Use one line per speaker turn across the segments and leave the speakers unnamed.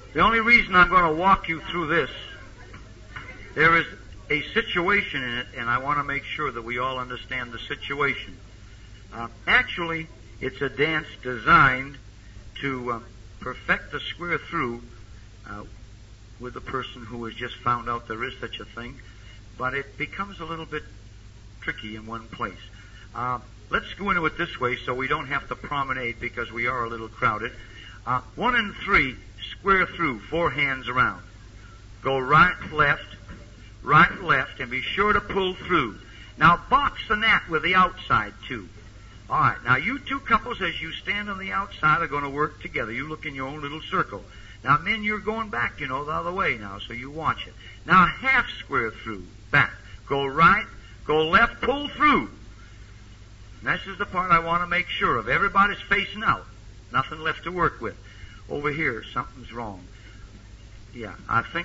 The only reason I'm going to walk you through this, there is a situation in it, and I want to make sure that we all understand the situation. Actually, it's a dance designed to perfect the square through with a person who has just found out there is such a thing, but it becomes a little bit tricky in one place. Let's go into it this way so we don't have to promenade because we are a little crowded. 1 and 3, square through, 4 hands around. Go right, left, and be sure to pull through. Now box the gnat with the outside too. All right, now you two couples, as you stand on the outside, are going to work together. You look in your own little circle. Now, men, you're going back, the other way now, so you watch it. Now, half square through, back. Go right, go left, pull through. And this is the part I want to make sure of. Everybody's facing out. Nothing left to work with. Over here, something's wrong. Yeah, I think...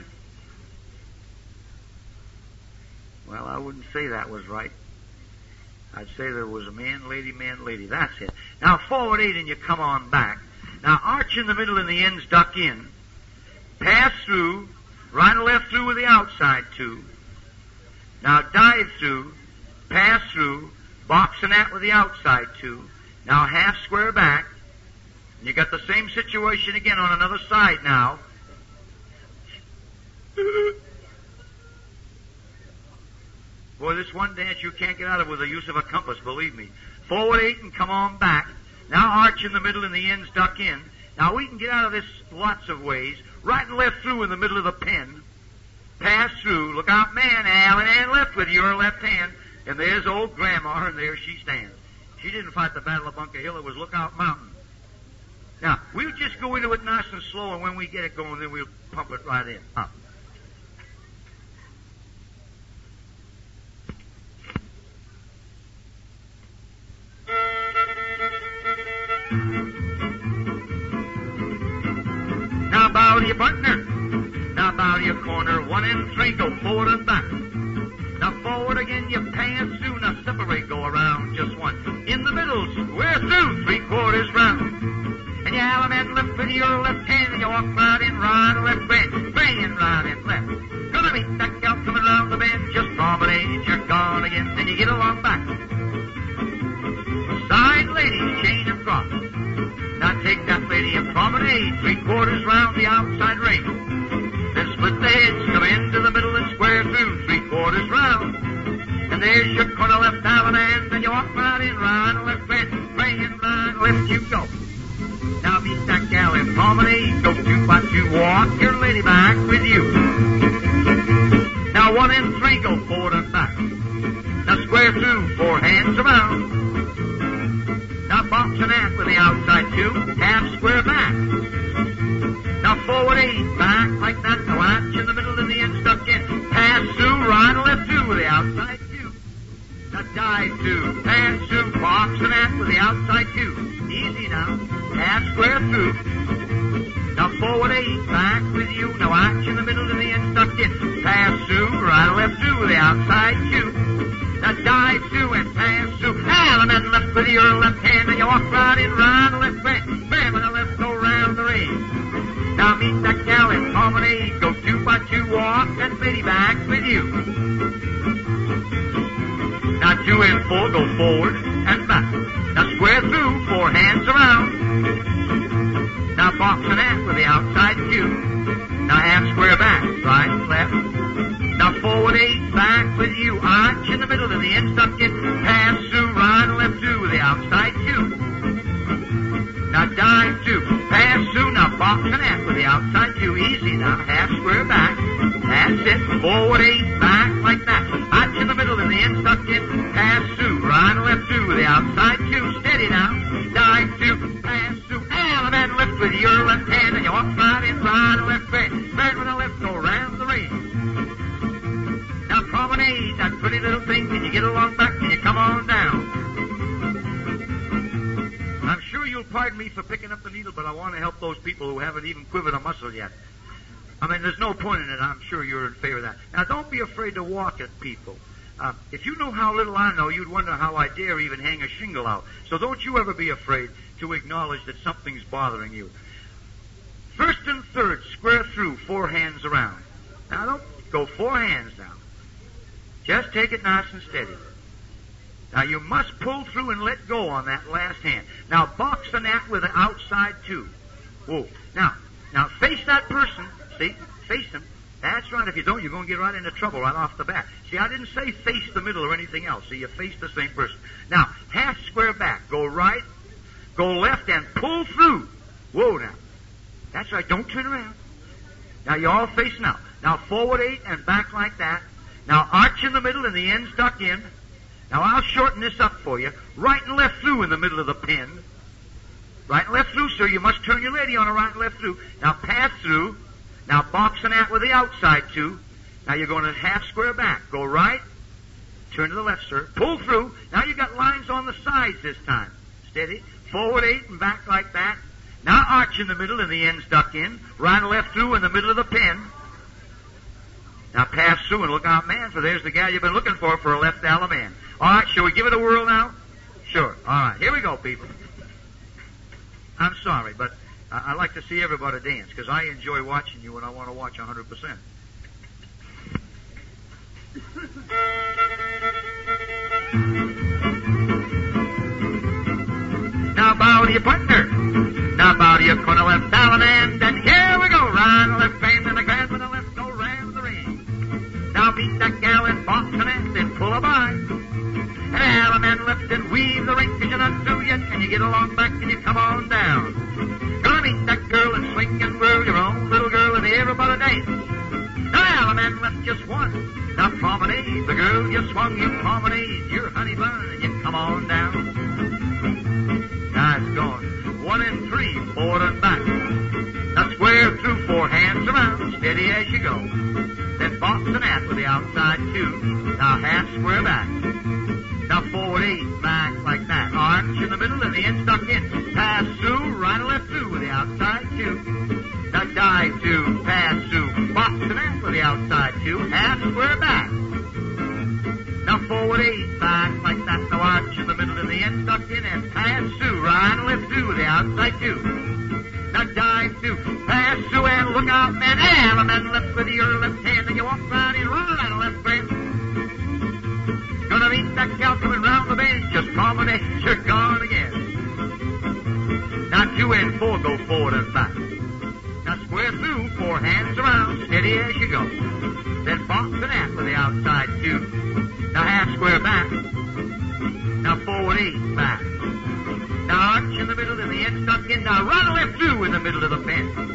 Well, I wouldn't say that was right. I'd say there was a man, lady. That's it. Now, forward 8 and you come on back. Now, arch in the middle and the ends duck in. Pass through. Right and left through with the outside too. Now, dive through. Pass through. Box and that with the outside too. Now, half square back. And you got the same situation again on another side now. Boy, this one dance you can't get out of with the use of a compass, believe me. Forward 8 and come on back. Now arch in the middle and the ends duck in. Now we can get out of this lots of ways. Right and left through in the middle of the pen. Pass through. Look out, man, Alan, and left with your left hand. And there's old Grandma, and there she stands. She didn't fight the Battle of Bunker Hill. It was Lookout Mountain. Now, we'll just go into it nice and slow, and when we get it going, then we'll pump it right in. Up. Now bow to your partner. Now bow to your corner. 1 and 3, go forward and back. Now forward again, you pass through. Now separate, go around just one. In the middle, square through, 3/4 round. And you element lift with your left hand, and you walk right in, right and left, bang, right and left. Gonna meet that gal coming around the bend, just promenade, you're gone again, then you get along back. Side ladies, chain and cross. Now take that lady and promenade, 3/4 round the outside ring. Then split the heads, come into the middle and square through, 3/4 round. And there's your corner left Allen hand, and you walk right in, right and left, bang, right, left you go. Now meet that gal in promenade, go 2 by 2, walk your lady back with you. Now 1 and 3, go forward and back. Now square through, 4 hands around. Now box and that with the outside too, half square back. Now forward 8, back like that, now arch in the middle and the end stuck in. Pass through, right and left through with the outside too. Now dive through, pass through, box and that with the outside too. Easy now, half square through. Now forward 8, back with you, now arch in the middle and the end stuck in. Pass through, right and left through with the outside too. Now dive through and pass through. Element left with your left hand, and you walk right in, right and left, bam, with the left, go round the ring. Now meet that gal in promenade, go 2 by 2, walk that lady back with you. Now 2 and 4, go forward and back. Now square through, 4 hands around. Now box and that with the outside too. Now half square back, right, left. Now forward 8, back with you, arch in the middle and the end stuck in. Pass through, right and left through with the outside too. Now dive through, pass through, now box and that with the outside too. Easy now, half square back. That's it, forward 8, back like that. Arch in the middle and the end stuck in. Pass through, right and left through with the outside too. Steady now, dive through, pass through. Element lift with your left hand, and you walk right in, right and left, bang with the left, go round the ring. Now promenade, that pretty little thing, and you get along back and you come on down. I'm sure you'll pardon me for picking up the needle, but I want to help those people who haven't even quivered a muscle yet. I mean, there's no point in it. I'm sure you're in favor of that. Now, don't be afraid to walk at people. If you know how little I know, you'd wonder how I dare even hang a shingle out. So don't you ever be afraid to acknowledge that something's bothering you. First first and third, square through, 4 hands around. Now don't go 4 hands now. Just take it nice and steady. Now you must pull through and let go on that last hand. Now box the net with the outside too. Whoa. Now face that person. See? Face him. That's right. If you don't, you're going to get right into trouble right off the bat. See, I didn't say face the middle or anything else. See, you face the same person. Now, half square back. Go right, go left, and pull through. Whoa now. That's right. Don't turn around. Now you all face now. Now forward 8 and back like that. Now arch in the middle and the ends duck in. Now I'll shorten this up for you. Right and left through in the middle of the pin. Right and left through, sir. You must turn your lady on a right and left through. Now pass through. Now box the net with the outside too. Now you're going to half square back. Go right. Turn to the left, sir. Pull through. Now you've got lines on the sides this time. Steady. Forward 8 and back like that. Now arch in the middle and the ends duck in. Right and left through in the middle of the pin. Now pass through and look out, man, for there's the gal you've been looking for a left Alabama. All right, shall we give it a whirl now? Sure. All right, here we go, people. I'm sorry, but I like to see everybody dance because I enjoy watching you and I want to watch 100%. Now bow to your partner. Now bow to your corner left Alabama, and here we go. Right and left band and the grand with the left go round the ring. Now beat that gal in box and end and pull a by. And Alabama left and weave the ring because you're not through yet. Can you get along back and you come on down? Gonna meet that girl and swing and whirl your own little girl and everybody dance. Now Alabama left just one. Now promenade, the girl you swung, you promenade, your honey bun, and you come on down. Now it's going 1 and 3, forward and back. Now square through, 4 hands around, steady as you go. Then box the net with the outside 2. Now half square back. Now forward 8, back like that. Arch in the middle and the end stuck in. Pass through, right and left through with the outside 2. Now dive 2, pass through, box the net with the outside 2. Half square back. Now forward 8, back like that. Now arch in the middle and the end stuck in and pass through, right and left through with the outside 2. Now dive 2, pass through and look out, man. And then left with your left hand and you walk right in, right and left friend. Gonna meet that gal coming round the bend. Just promenade, you're gone again. Now 2 and 4 go forward and back. Now square through, 4 hands around, steady as you go. Then box the net with the outside 2. Now half square back. Now forward 8, back. Now arch in the middle and the end stuck in. Now right and left through in the middle of the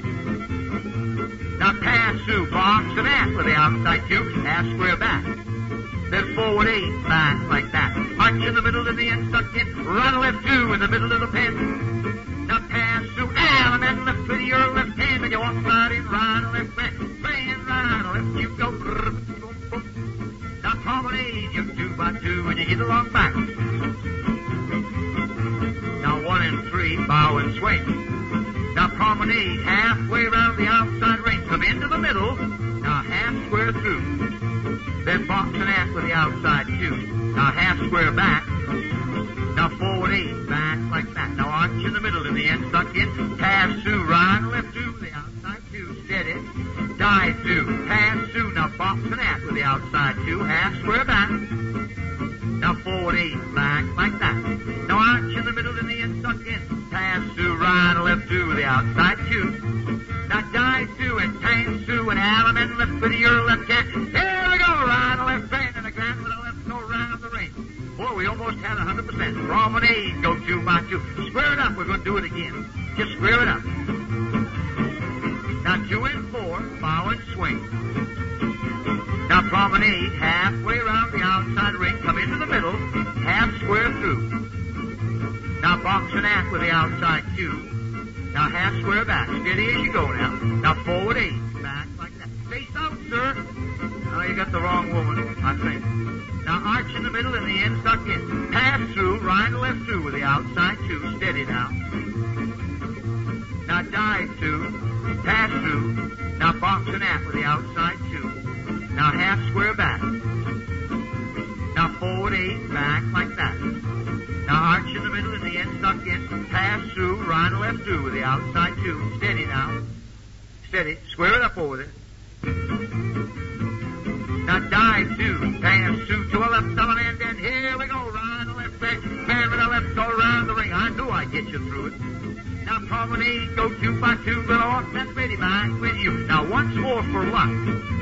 pin. Now pass through, box the net with the outside 2. Half square back. Then forward 8, back like that. Arch in the middle and the end stuck in. Right and left 2 in the middle of the pin. Now pass through, and then left with your left hand, and you walk right in, right and left, bang, right and left, you go. Now promenade, you 2 by 2, and you get along back. Now 1 and 3, bow and swing. Now promenade, halfway around the outside ring, come into the middle. Now half square through. Then box the net with the outside 2. Now half square back. Now forward 8, back like that. Now arch in the middle and the end stuck in. Pass through, right and left through with the outside 2. Steady. Dive through, pass through. Now box the net with the outside 2. Half square back. Now forward 8, back like that. Now arch in the middle and the end stuck in. Pass through, right and left through with the outside 2. Now dive through and pass through and Alabama left with your left hand. Here we go, right and left band and a grand with a left go round the ring. Boy, we almost had 100%. Promenade, go 2 by 2. Square it up, we're going to do it again. Just square it up. Now 2 and 4, bow and swing. Now promenade, halfway around the outside ring, come into the middle, half square through. Now box an act with the outside 2. Now half square back, steady as you go now. Now forward 8, back like that. Face out, sir. Oh, you got the wrong woman, I think. Now arch in the middle and the end stuck in. Pass through, right and left through with the outside 2. Steady now. Now dive 2. Pass through. Now box an act with the outside 2. Now half square back. Now forward 8, back like that. Now arch in the middle and the end stuck in. Pass through, right and left through with the outside 2. Steady now. Steady. Square it up over there. Now dive two. Pass two to a left element, and here we go. Right to left back. Bam to the left, go around the ring. I knew I'd get you through it. Now promenade, go 2 by 2, go off that ready back with you. Now once more for luck.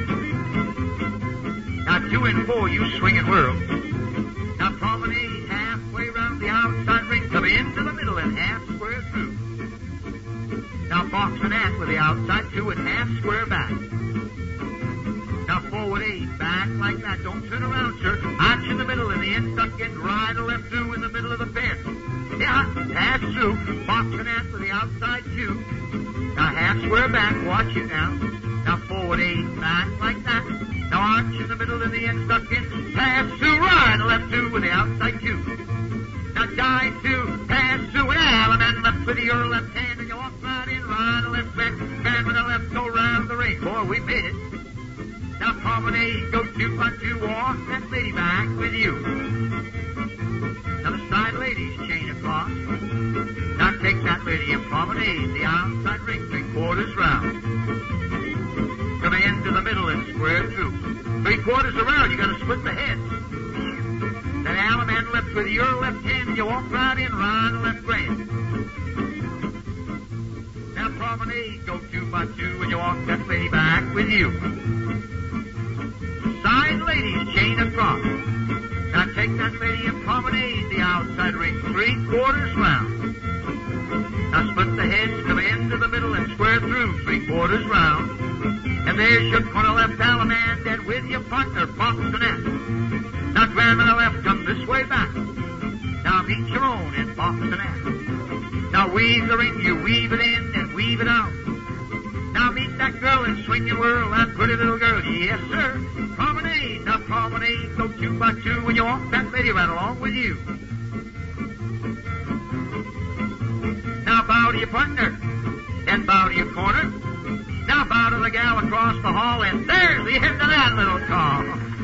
Now 2 and 4, you swing and whirl. Now promenade halfway round the outside ring, come into the middle and half square through. Now box and act with the outside 2 and half square back. Now forward 8, back like that. Don't turn around, sir. Arch in the middle and the end stuck in right or left through in the middle of the fence. Yeah, pass through. Box and act with the outside 2. Now half square back. Watch it now. Now forward 8, back like that. Now arch in the middle and the end stuck in. Pass through right or left through with the outside 2. Now dive 2, pass through an element left with your left hand and you walk right in, right or left back. Man with the left, go round the ring. Boy, we made it. Now promenade, go 2 by 2, walk that lady back with you. Now the side ladies chain across. Now take that lady and promenade the outside ring 3/4 round. Come into the middle and square through. 3/4 around, you gotta split the head. That element left with your left hand, you walk right in, right or left grand. Now promenade, go 2 by 2, and you walk that lady back with you. Side ladies chain across. Now take that lady and promenade the outside ring 3/4 round. Now split the heads, come into the middle and square through 3/4 round. And there's your corner left element, and with your partner, box and act. Now grand on the left, come this way back. Now meet your own and box and act. Now weave the ring, you weave it in and weave it out. Now meet that girl and swing and whirl, that pretty little girl. Yes, sir. Promenade. Now promenade, go 2 by 2, when you walk that lady right along with you. Now bow to your partner, and bow to your corner. Now bow to the gal across the hall, and there's the end of that little call.